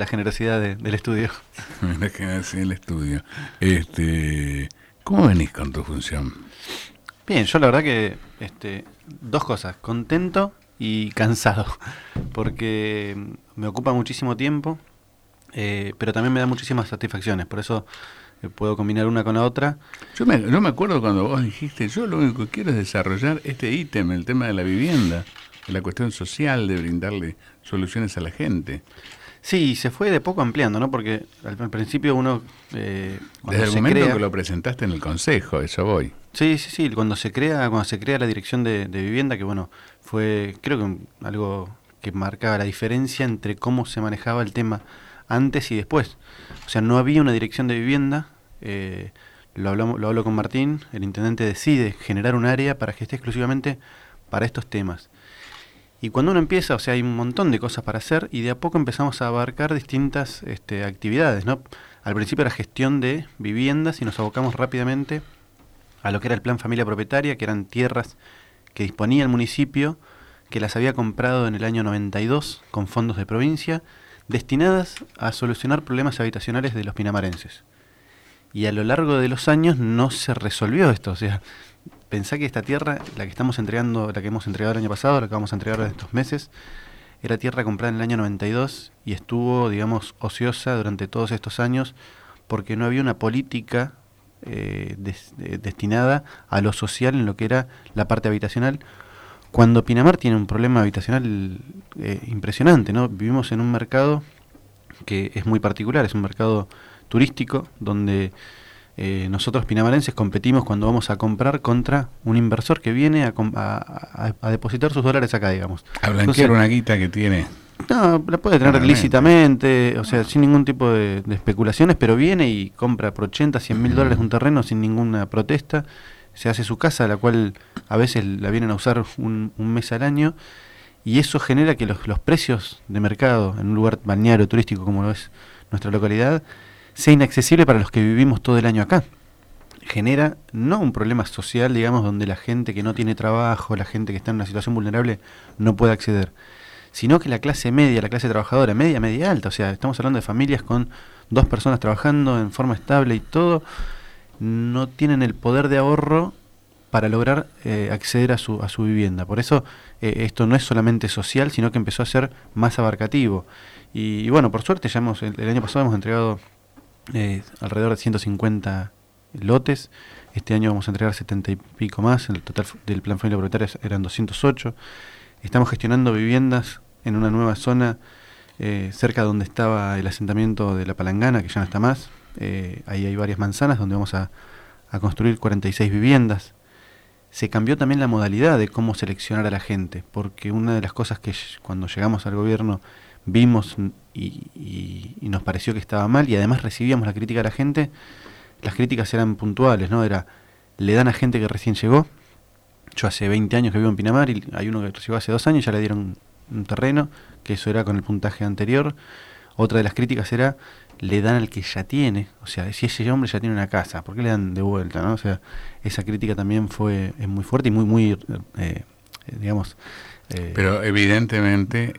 la generosidad del estudio. La generosidad del estudio. ¿Cómo venís con tu función? Bien, yo la verdad que dos cosas, contento y cansado, porque me ocupa muchísimo tiempo, pero también me da muchísimas satisfacciones, por eso puedo combinar una con la otra. Yo me acuerdo cuando vos dijiste, yo lo único que quiero es desarrollar este ítem, el tema de la vivienda, de la cuestión social, de brindarle soluciones a la gente. Sí, se fue de poco ampliando, ¿no? Porque al principio uno... desde el momento que lo presentaste en el consejo, eso voy. Sí, cuando se crea la dirección de vivienda, que bueno, fue creo que algo que marcaba la diferencia entre cómo se manejaba el tema antes y después. O sea, no había una dirección de vivienda, lo hablo con Martín, el intendente decide generar un área para que esté exclusivamente para estos temas. Y cuando uno empieza, o sea, hay un montón de cosas para hacer y de a poco empezamos a abarcar distintas actividades, ¿no? Al principio era gestión de viviendas y nos abocamos rápidamente a lo que era el plan familia propietaria, que eran tierras que disponía el municipio, que las había comprado en el año 92 con fondos de provincia, destinadas a solucionar problemas habitacionales de los pinamarenses. Y a lo largo de los años no se resolvió esto, o sea, pensá que esta tierra, la que estamos entregando, la que hemos entregado el año pasado, la que vamos a entregar en estos meses, era tierra comprada en el año 92 y estuvo, digamos, ociosa durante todos estos años porque no había una política destinada a lo social en lo que era la parte habitacional, cuando Pinamar tiene un problema habitacional impresionante, ¿no? Vivimos en un mercado que es muy particular, es un mercado turístico donde nosotros pinamarenses competimos cuando vamos a comprar contra un inversor que viene a depositar sus dólares acá, digamos. A blanquear una guita que tiene. No, la puede tener lícitamente, o sea, sin ningún tipo de especulaciones, pero viene y compra por 80, 100 mil dólares un terreno sin ninguna protesta, se hace su casa, la cual a veces la vienen a usar un mes al año, y eso genera que los precios de mercado en un lugar balneario turístico como lo es nuestra localidad sea inaccesible para los que vivimos todo el año acá. Genera no un problema social, digamos, donde la gente que no tiene trabajo, la gente que está en una situación vulnerable no puede acceder, sino que la clase media, la clase trabajadora, media alta, o sea, estamos hablando de familias con 2 personas trabajando en forma estable y todo, no tienen el poder de ahorro para lograr acceder a su vivienda. Por eso esto no es solamente social, sino que empezó a ser más abarcativo. Y bueno, por suerte ya el año pasado hemos entregado alrededor de 150 lotes. Este año vamos a entregar 70 y pico más. El total del plan familia propietaria eran 208. Estamos gestionando viviendas en una nueva zona cerca de donde estaba el asentamiento de La Palangana, que ya no está más. Ahí hay varias manzanas donde vamos a construir 46 viviendas. Se cambió también la modalidad de cómo seleccionar a la gente, porque una de las cosas que cuando llegamos al gobierno vimos y nos pareció que estaba mal, y además recibíamos la crítica de la gente, las críticas eran puntuales, ¿no? Le dan a gente que recién llegó. Yo hace 20 años que vivo en Pinamar y hay uno que llegó hace 2 años y ya le dieron un terreno, que eso era con el puntaje anterior. Otra de las críticas era, le dan al que ya tiene, o sea, si ese hombre ya tiene una casa, ¿por qué le dan de vuelta, no? O sea, esa crítica también es muy fuerte y muy digamos... Pero evidentemente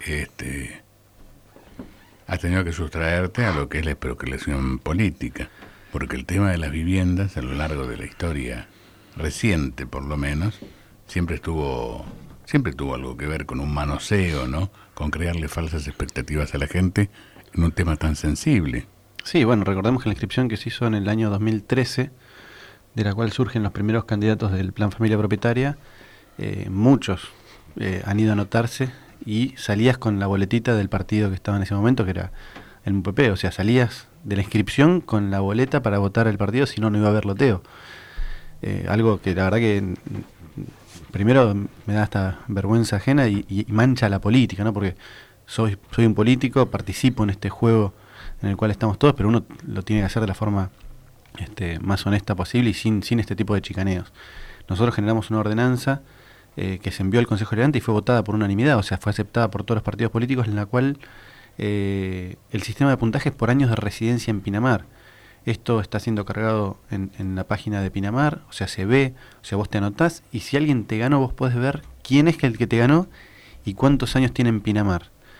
has tenido que sustraerte a lo que es la especulación política, porque el tema de las viviendas a lo largo de la historia reciente, por lo menos, siempre tuvo algo que ver con un manoseo, ¿no? Con crearle falsas expectativas a la gente en un tema tan sensible. Sí, bueno, recordemos que la inscripción que se hizo en el año 2013, de la cual surgen los primeros candidatos del plan familia propietaria, muchos han ido a anotarse y salías con la boletita del partido que estaba en ese momento, que era el MPP, o sea, salías de la inscripción con la boleta para votar al partido, si no, no iba a haber loteo. Algo que la verdad que primero me da hasta vergüenza ajena y mancha la política, ¿no? Porque soy un político, participo en este juego en el cual estamos todos, pero uno lo tiene que hacer de la forma más honesta posible y sin este tipo de chicaneos. Nosotros generamos una ordenanza que se envió al Consejo Deliberante y fue votada por unanimidad, o sea, fue aceptada por todos los partidos políticos, en la cual el sistema de puntaje es por años de residencia en Pinamar. Esto está siendo cargado en la página de Pinamar, o sea, se ve, o sea, vos te anotás y si alguien te ganó, vos podés ver quién es el que te ganó y cuántos años tiene en Pinamar.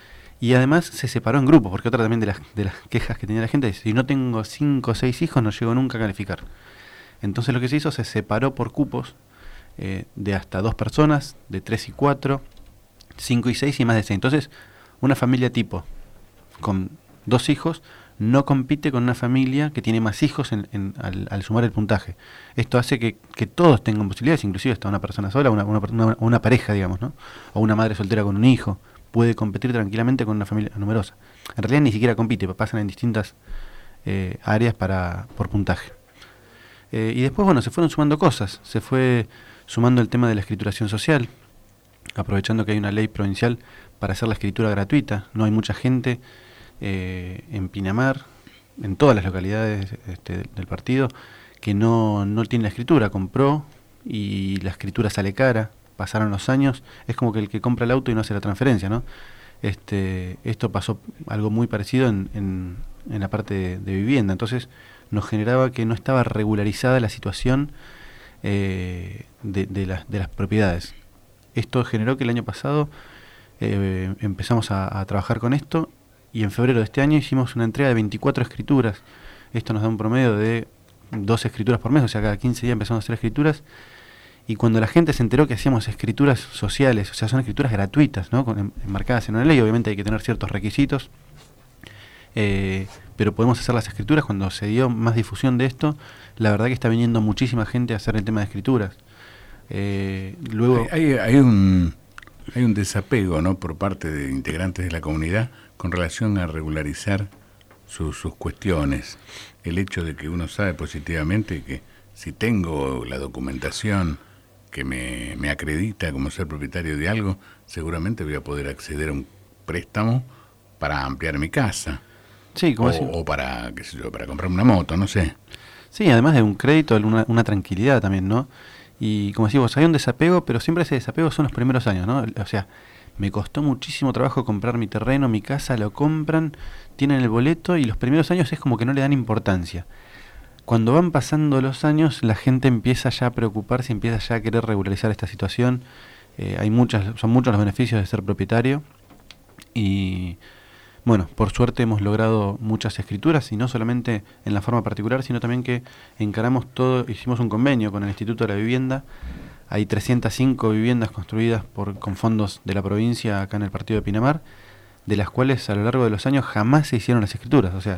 Y además se separó en grupos, porque otra también de las quejas que tenía la gente es, si no tengo 5 o 6 hijos no llego nunca a calificar. Entonces lo que se hizo, se separó por cupos de hasta 2 personas, de 3 y 4, 5 y 6 y más de 6. Entonces, una familia tipo con 2 hijos no compite con una familia que tiene más hijos al sumar el puntaje. Esto hace que todos tengan posibilidades, inclusive hasta una persona sola, una pareja, digamos, ¿no? O una madre soltera con un hijo, puede competir tranquilamente con una familia numerosa. En realidad ni siquiera compite, pasan en distintas áreas por puntaje. Y después, bueno, se fueron sumando cosas. Se fue sumando el tema de la escrituración social, aprovechando que hay una ley provincial para hacer la escritura gratuita. No hay mucha gente en Pinamar, en todas las localidades del partido, que no tiene la escritura. Compró y la escritura sale cara. Pasaron los años, es como que el que compra el auto y no hace la transferencia, ¿no? Esto pasó algo muy parecido en la parte de vivienda. Entonces nos generaba que no estaba regularizada la situación de las propiedades. Esto generó que el año pasado empezamos a trabajar con esto, y en febrero de este año hicimos una entrega de 24 escrituras. Esto nos da un promedio de 12 escrituras por mes, o sea, cada 15 días empezamos a hacer escrituras. Y cuando la gente se enteró que hacíamos escrituras sociales, o sea, son escrituras gratuitas, ¿no? Enmarcadas en una ley, obviamente hay que tener ciertos requisitos, pero podemos hacer las escrituras. Cuando se dio más difusión de esto, la verdad que está viniendo muchísima gente a hacer el tema de escrituras. Luego hay un desapego, ¿no?, por parte de integrantes de la comunidad con relación a regularizar sus cuestiones. El hecho de que uno sabe positivamente que si tengo la documentación que me acredita como ser propietario de algo, seguramente voy a poder acceder a un préstamo para ampliar mi casa. Sí, o para, qué sé yo, para comprar una moto, no sé. Sí, además de un crédito, una tranquilidad también, ¿no? Y como decimos, hay un desapego, pero siempre ese desapego son los primeros años, ¿no? O sea, me costó muchísimo trabajo comprar mi terreno, mi casa, lo compran, tienen el boleto, y los primeros años es como que no le dan importancia. Cuando van pasando los años, la gente empieza ya a preocuparse, empieza ya a querer regularizar esta situación. Son muchos los beneficios de ser propietario. Y bueno, por suerte hemos logrado muchas escrituras, y no solamente en la forma particular, sino también que encaramos todo. Hicimos un convenio con el Instituto de la Vivienda. Hay 305 viviendas construidas con fondos de la provincia acá en el partido de Pinamar, de las cuales a lo largo de los años jamás se hicieron las escrituras. O sea,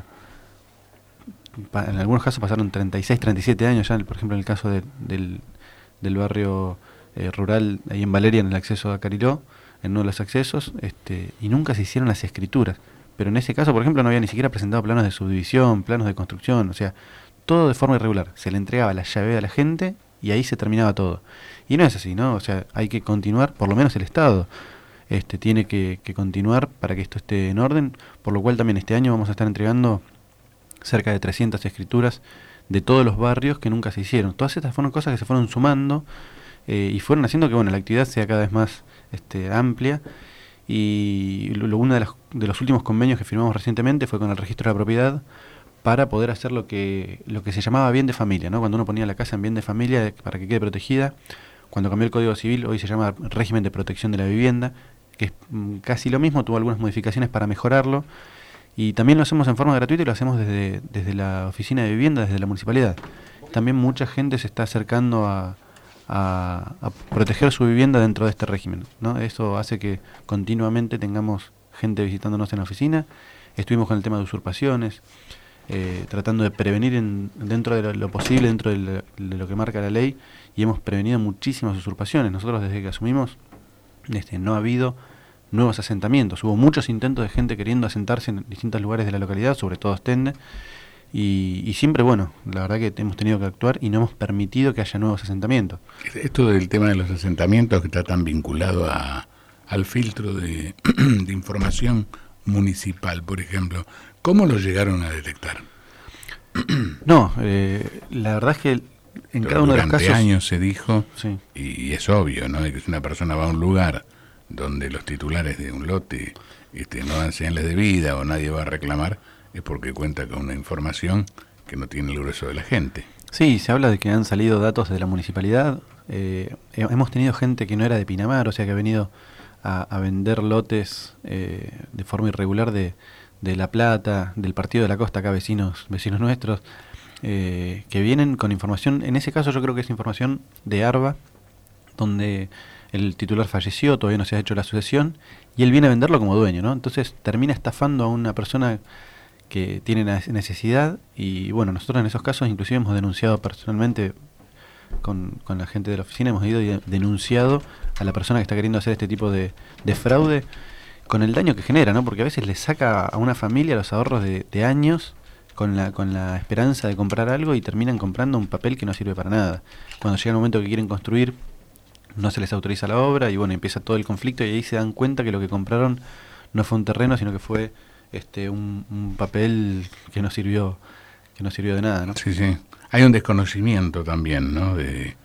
en algunos casos pasaron 36, 37 años ya, por ejemplo en el caso del barrio rural ahí en Valeria, en el acceso a Cariló, en uno de los accesos, y nunca se hicieron las escrituras. Pero en ese caso, por ejemplo, no había ni siquiera presentado planos de subdivisión, planos de construcción, o sea, todo de forma irregular. Se le entregaba la llave a la gente y ahí se terminaba todo. Y no es así, ¿no? O sea, hay que continuar, por lo menos el Estado tiene que continuar para que esto esté en orden, por lo cual también este año vamos a estar entregando cerca de 300 escrituras de todos los barrios que nunca se hicieron. Todas estas fueron cosas que se fueron sumando y fueron haciendo que, bueno, la actividad sea cada vez más amplia. Y uno de los últimos convenios que firmamos recientemente fue con el registro de la propiedad para poder hacer lo que se llamaba bien de familia, ¿no? Cuando uno ponía la casa en bien de familia para que quede protegida. Cuando cambió el Código Civil, hoy se llama régimen de protección de la vivienda, que es casi lo mismo, tuvo algunas modificaciones para mejorarlo. Y también lo hacemos en forma gratuita y lo hacemos desde la oficina de vivienda, desde la municipalidad. También mucha gente se está acercando a proteger su vivienda dentro de este régimen, ¿no? Eso hace que continuamente tengamos gente visitándonos en la oficina. Estuvimos con el tema de usurpaciones, tratando de prevenir dentro de lo posible, dentro de lo que marca la ley, y hemos prevenido muchísimas usurpaciones. Nosotros desde que asumimos no ha habido nuevos asentamientos. Hubo muchos intentos de gente queriendo asentarse en distintos lugares de la localidad, sobre todo Ostende, y siempre, bueno, la verdad que hemos tenido que actuar y no hemos permitido que haya nuevos asentamientos. Esto del tema de los asentamientos, que está tan vinculado al filtro de información municipal, por ejemplo, ¿cómo lo llegaron a detectar? No, la verdad es que en cada uno de los casos... Durante años se dijo, sí, y es obvio, ¿no?, de que si una persona va a un lugar donde los titulares de un lote no dan señales de vida o nadie va a reclamar, es porque cuenta con una información que no tiene el grueso de la gente. Sí, se habla de que han salido datos de la municipalidad. Hemos tenido gente que no era de Pinamar, o sea, que ha venido a vender lotes de forma irregular de La Plata, del Partido de la Costa, acá vecinos nuestros, que vienen con información. En ese caso yo creo que es información de ARBA, donde el titular falleció, todavía no se ha hecho la sucesión, y él viene a venderlo como dueño, ¿no? Entonces termina estafando a una persona que tiene necesidad, y bueno, nosotros en esos casos inclusive hemos denunciado personalmente con la gente de la oficina, hemos ido y denunciado a la persona que está queriendo hacer este tipo de fraude, con el daño que genera, ¿no? Porque a veces le saca a una familia los ahorros de años con la esperanza de comprar algo, y terminan comprando un papel que no sirve para nada. Cuando llega el momento que quieren construir, no se les autoriza la obra, y bueno, empieza todo el conflicto, y ahí se dan cuenta que lo que compraron no fue un terreno, sino que fue un papel que no sirvió de nada, ¿no? Sí, sí. Hay un desconocimiento también, ¿no? De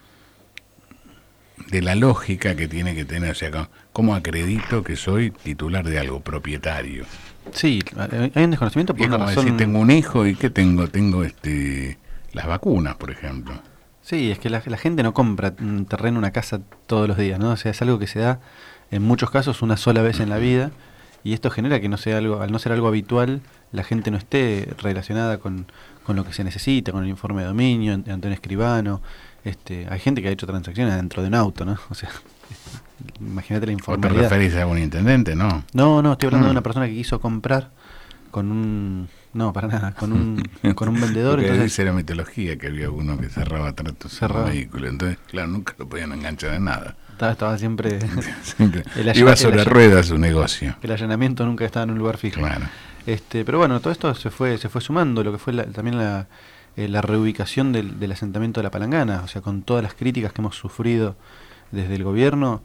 la lógica que tiene que tener, o sea, ¿cómo acredito que soy titular de algo, propietario? Sí, hay un desconocimiento por una razón. Decir, tengo un hijo y ¿qué tengo? Tengo las vacunas, por ejemplo. Sí, es que la gente no compra un terreno, una casa todos los días, ¿no? O sea, es algo que se da en muchos casos una sola vez en la vida, y esto genera que no sea algo, al no ser algo habitual, la gente no esté relacionada con lo que se necesita, con el informe de dominio ante un escribano. Hay gente que ha hecho transacciones dentro de un auto, ¿no? O sea, imagínate la informalidad. ¿O te referís a un intendente, no? No, estoy hablando de una persona que quiso comprar con un... No, para nada, con un vendedor. Porque entonces dice la mitología que había uno que cerraba tratos en un vehículo, entonces, claro, nunca lo podían enganchar en nada. Estaba siempre... Iba sobre ruedas su negocio. El allanamiento nunca estaba en un lugar fijo. Claro. Pero bueno, todo esto se fue sumando, lo que fue también la reubicación del asentamiento de La Palangana, o sea, con todas las críticas que hemos sufrido desde el gobierno,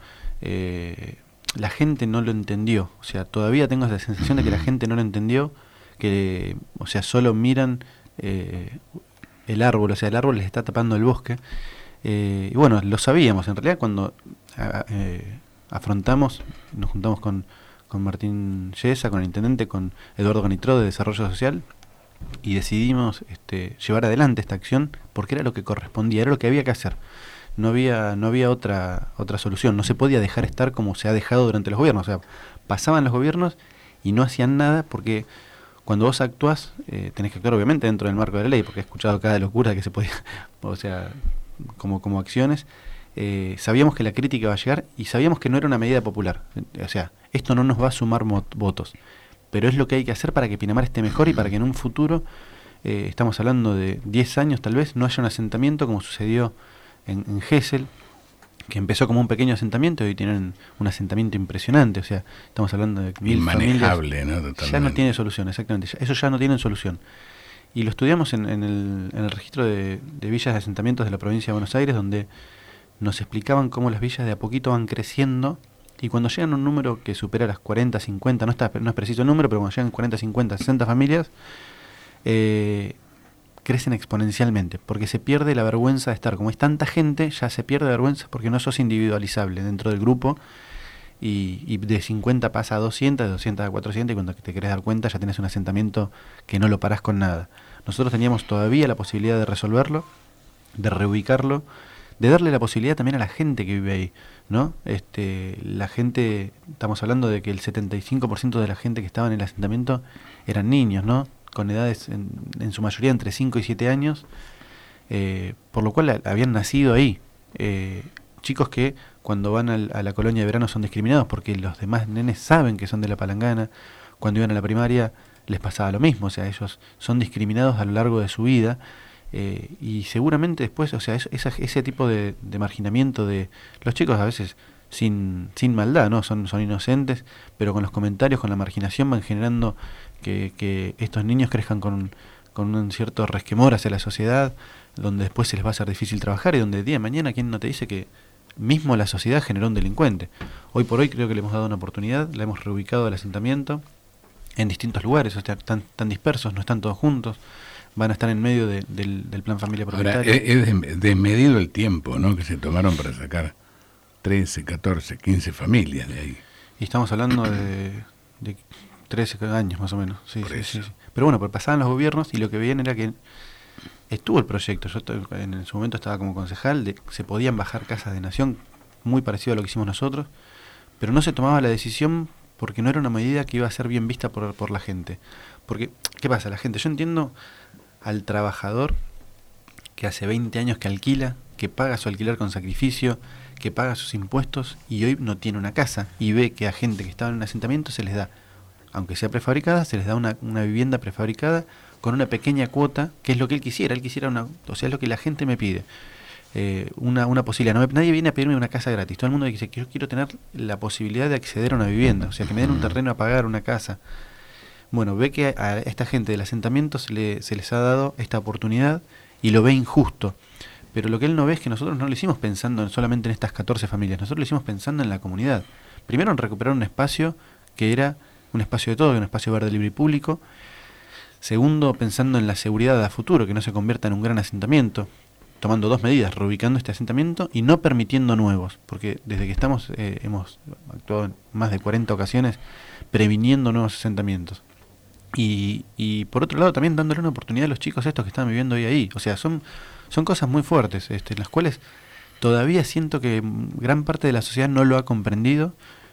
la gente no lo entendió. O sea, todavía tengo esa sensación de que la gente no lo entendió, que, o sea, solo miran el árbol, o sea, el árbol les está tapando el bosque. Y bueno, lo sabíamos, en realidad cuando afrontamos, nos juntamos con Martín Yesa, con el intendente, con Eduardo Canitró de Desarrollo Social, y decidimos llevar adelante esta acción porque era lo que correspondía, era lo que había que hacer. No había otra solución, no se podía dejar estar como se ha dejado durante los gobiernos. O sea, pasaban los gobiernos y no hacían nada, porque cuando vos actuás, tenés que actuar obviamente dentro del marco de la ley, porque he escuchado cada locura que se podía, o sea, como acciones. Sabíamos que la crítica iba a llegar y sabíamos que no era una medida popular. O sea, esto no nos va a sumar votos, pero es lo que hay que hacer para que Pinamar esté mejor y para que en un futuro, estamos hablando de 10 años tal vez, no haya un asentamiento como sucedió en Gesell, que empezó como un pequeño asentamiento y hoy tienen un asentamiento impresionante. O sea, estamos hablando de 1000 inmanejable, familias. ¿no? Totalmente. Ya no tiene solución, exactamente. Eso ya no tiene solución. Y lo estudiamos en el registro de villas de asentamientos de la provincia de Buenos Aires, donde nos explicaban cómo las villas de a poquito van creciendo, y cuando llegan a un número que supera las 40, 50, no es preciso el número, pero cuando llegan 40, 50, 60 familias, crecen exponencialmente, porque se pierde la vergüenza de estar. Como es tanta gente, ya se pierde vergüenza porque no sos individualizable dentro del grupo, y de 50 pasa a 200, de 200 a 400, y cuando te querés dar cuenta ya tenés un asentamiento que no lo parás con nada. Nosotros teníamos todavía la posibilidad de resolverlo, de reubicarlo, de darle la posibilidad también a la gente que vive ahí, ¿no? La gente, estamos hablando de que el 75% de la gente que estaba en el asentamiento eran niños, ¿no? Con edades en su mayoría entre 5 y 7 años, por lo cual habían nacido ahí. Chicos que cuando van a la colonia de verano son discriminados porque los demás nenes saben que son de La Palangana. Cuando iban a la primaria les pasaba lo mismo, o sea, ellos son discriminados a lo largo de su vida. Y seguramente después, o sea, ese tipo de marginamiento de los chicos, a veces sin maldad, ¿no? Son inocentes, pero con los comentarios, con la marginación, van generando que estos niños crezcan con un cierto resquemor hacia la sociedad, donde después se les va a hacer difícil trabajar, y donde el día de mañana, ¿quién no te dice que mismo la sociedad generó un delincuente? Hoy por hoy creo que le hemos dado una oportunidad, la hemos reubicado al asentamiento en distintos lugares, o sea, están dispersos, no están todos juntos. Van a estar en medio del plan familia propietaria. Ahora, es desmedido el tiempo, ¿no?, que se tomaron para sacar 13, 14, 15 familias de ahí. Y estamos hablando de 13 años más o menos. Sí. Pero bueno, pues pasaban los gobiernos y lo que veían era que estuvo el proyecto. Yo en su momento estaba como concejal, se podían bajar casas de nación, muy parecido a lo que hicimos nosotros, pero no se tomaba la decisión porque no era una medida que iba a ser bien vista por la gente. Porque, ¿qué pasa? La gente, yo entiendo al trabajador que hace 20 años que alquila, que paga su alquiler con sacrificio, que paga sus impuestos y hoy no tiene una casa y ve que a gente que estaba en un asentamiento se les da, aunque sea prefabricada, se les da una vivienda prefabricada con una pequeña cuota, que es lo que él quisiera o sea, es lo que la gente me pide. Una posibilidad. Nadie viene a pedirme una casa gratis. Todo el mundo dice que yo quiero tener la posibilidad de acceder a una vivienda, o sea, que me den un terreno a pagar, una casa. Bueno, ve que a esta gente del asentamiento se les ha dado esta oportunidad y lo ve injusto. Pero lo que él no ve es que nosotros no lo hicimos pensando solamente en estas 14 familias, nosotros lo hicimos pensando en la comunidad. Primero en recuperar un espacio que era un espacio de todo, un espacio verde, libre y público. Segundo, pensando en la seguridad a futuro, que no se convierta en un gran asentamiento, tomando 2 medidas, reubicando este asentamiento y no permitiendo nuevos, porque desde que estamos hemos actuado en más de 40 ocasiones previniendo nuevos asentamientos. Y por otro lado también dándole una oportunidad a los chicos estos que están viviendo hoy ahí. O sea, son cosas muy fuertes, en las cuales todavía siento que gran parte de la sociedad no lo ha comprendido.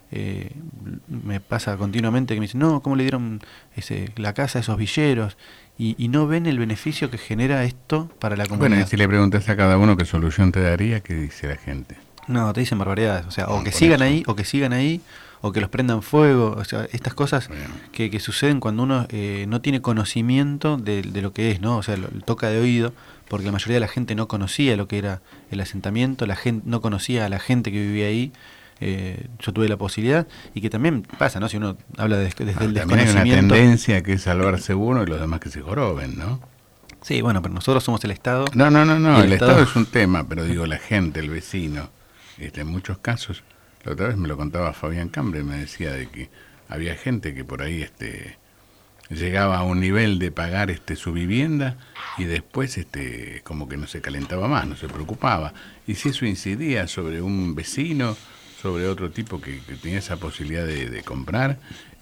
Me pasa continuamente que me dicen, no, ¿cómo le dieron la casa a esos villeros? Y no ven el beneficio que genera esto para la comunidad. Bueno, y si le preguntas a cada uno qué solución te daría, ¿qué dice la gente? No, te dicen barbaridades, o sea, o que sigan ahí, o que los prendan fuego, o sea, estas cosas que suceden cuando uno no tiene conocimiento de lo que es, ¿no? O sea, lo toca de oído, porque la mayoría de la gente no conocía lo que era el asentamiento, la gente no conocía a la gente que vivía ahí. Yo tuve la posibilidad, y que también pasa, ¿no? Si uno habla desde el desconocimiento. También hay una tendencia que es salvarse uno y los demás que se joroben, ¿no? Sí, bueno, pero nosotros somos el Estado. No, el Estado es un tema, pero digo, la gente, el vecino, en muchos casos, la otra vez me lo contaba Fabián Cambre, me decía de que había gente que por ahí llegaba a un nivel de pagar su vivienda y después como que no se calentaba más, no se preocupaba. Y si eso incidía sobre un vecino, sobre otro tipo que tenía esa posibilidad de comprar,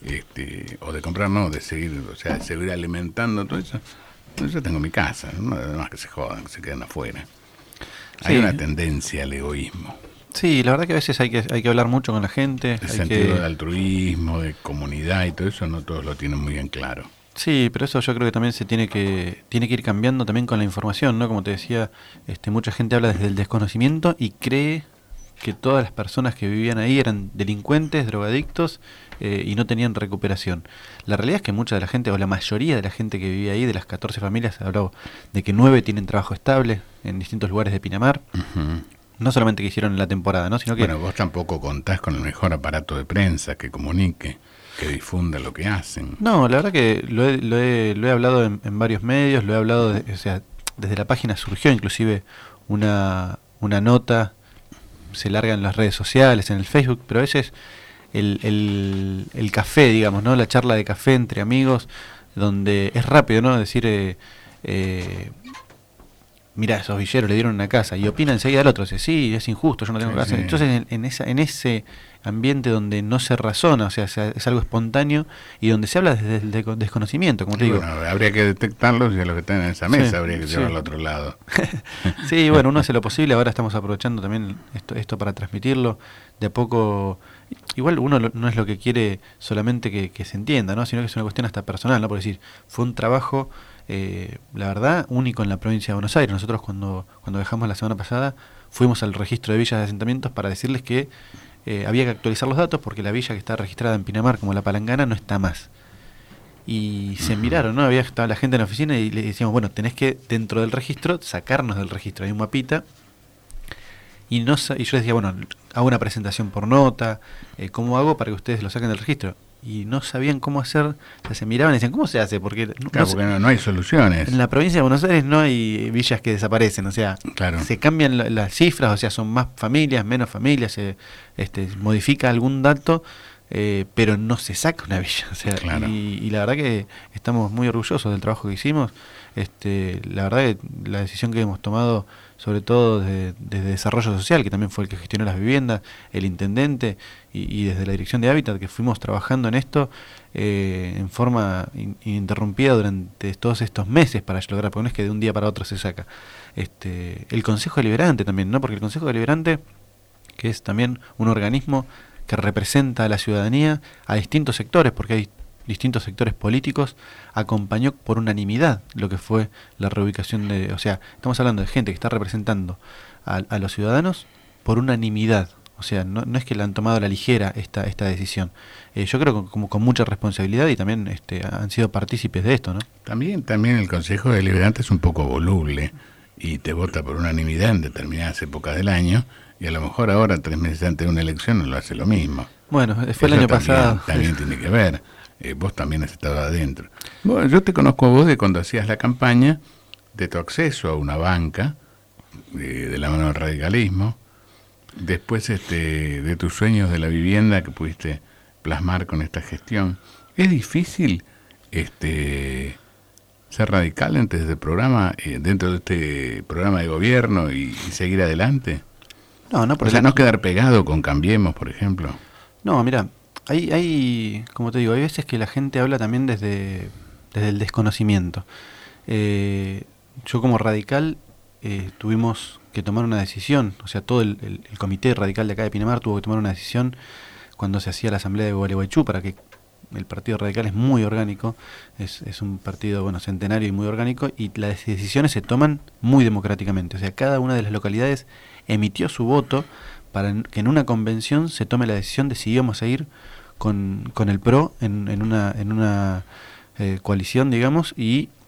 o de comprar no, de seguir, o sea, de seguir alimentando todo eso. Yo tengo mi casa, no más que se jodan, que se quedan afuera. Hay una tendencia al egoísmo. Sí, la verdad que a veces hay que hablar mucho con la gente. El sentido de altruismo, de comunidad y todo eso, no todos lo tienen muy bien claro. Sí, pero eso yo creo que también se tiene que ir cambiando también con la información, ¿no? Como te decía, mucha gente habla desde el desconocimiento y cree que todas las personas que vivían ahí eran delincuentes, drogadictos y no tenían recuperación. La realidad es que mucha de la gente, o la mayoría de la gente que vivía ahí, de las 14 familias, habló de que 9 tienen trabajo estable en distintos lugares de Pinamar. Uh-huh. No solamente que hicieron en la temporada, ¿no? Sino que... Bueno, vos tampoco contás con el mejor aparato de prensa que comunique, que difunda lo que hacen. No, la verdad que lo he hablado en varios medios, lo he hablado, o sea, desde la página surgió inclusive una nota, se larga en las redes sociales, en el Facebook, pero a veces el café, digamos, ¿no? La charla de café entre amigos, donde es rápido, ¿no? Decir, mirá, esos villeros le dieron una casa, y opina enseguida el otro, dice, sí, es injusto, yo no tengo casa. Sí. Entonces en ese ambiente donde no se razona, o sea, es algo espontáneo, y donde se habla desde el desconocimiento, como te digo. Bueno, habría que detectarlos, y a los que están en esa mesa habría que llevarlo al otro lado. Sí, bueno, uno hace lo posible, ahora estamos aprovechando también esto para transmitirlo, de a poco. Igual uno no es lo que quiere solamente que se entienda, ¿no? Sino que es una cuestión hasta personal, ¿no? Por decir, fue un trabajo, la verdad, único en la provincia de Buenos Aires. Nosotros cuando dejamos la semana pasada, fuimos al registro de villas de asentamientos para decirles que había que actualizar los datos porque la villa que está registrada en Pinamar como La Palangana no está más. Y se miraron, ¿no? Estaba la gente en la oficina y le decíamos, bueno, tenés que, dentro del registro, sacarnos del registro. Hay un mapita. Y yo les decía, bueno, hago una presentación por nota, ¿cómo hago para que ustedes lo saquen del registro? Y no sabían cómo hacer, o sea, se miraban y decían, ¿cómo se hace? Porque no hay soluciones. En la provincia de Buenos Aires no hay villas que desaparecen, o sea, se cambian las cifras, o sea, son más familias, menos familias, se modifica algún dato, pero no se saca una villa, o sea, y la verdad que estamos muy orgullosos del trabajo que hicimos. La verdad que la decisión que hemos tomado, sobre todo desde Desarrollo Social, que también fue el que gestionó las viviendas, el intendente y desde la Dirección de Hábitat, que fuimos trabajando en esto en forma ininterrumpida durante todos estos meses para lograr, porque no es que de un día para otro se saca. El Consejo Deliberante también, ¿no? Porque el Consejo Deliberante, que es también un organismo que representa a la ciudadanía, a distintos sectores, porque hay distintos sectores políticos, acompañó por unanimidad lo que fue la reubicación de... O sea, estamos hablando de gente que está representando a los ciudadanos por unanimidad. O sea, no es que le han tomado a la ligera esta decisión. Yo creo que como con mucha responsabilidad y también han sido partícipes de esto, ¿no? También el Consejo Deliberante es un poco voluble y te vota por unanimidad en determinadas épocas del año, y a lo mejor ahora, 3 meses antes de una elección, no lo hace lo mismo. Bueno, fue el año pasado. También tiene que ver. Vos también has estado adentro. Bueno, yo te conozco a vos de cuando hacías la campaña, de tu acceso a una banca, de la mano del radicalismo, después de tus sueños de la vivienda que pudiste plasmar con esta gestión. ¿Es difícil ser radical dentro de este programa, dentro de este programa de gobierno y seguir adelante? No, o sea, no quedar pegado con Cambiemos, por ejemplo. No, mira, hay, como te digo, hay veces que la gente habla también desde el desconocimiento. Yo como radical tuvimos que tomar una decisión, o sea, todo el comité radical de acá de Pinamar tuvo que tomar una decisión cuando se hacía la asamblea de Gualeguaychú, para que el Partido Radical es muy orgánico, es un partido centenario y muy orgánico, y las decisiones se toman muy democráticamente. O sea, cada una de las localidades emitió su voto para que en una convención se tome la decisión de si íbamos a ir con el PRO en una coalición, digamos, y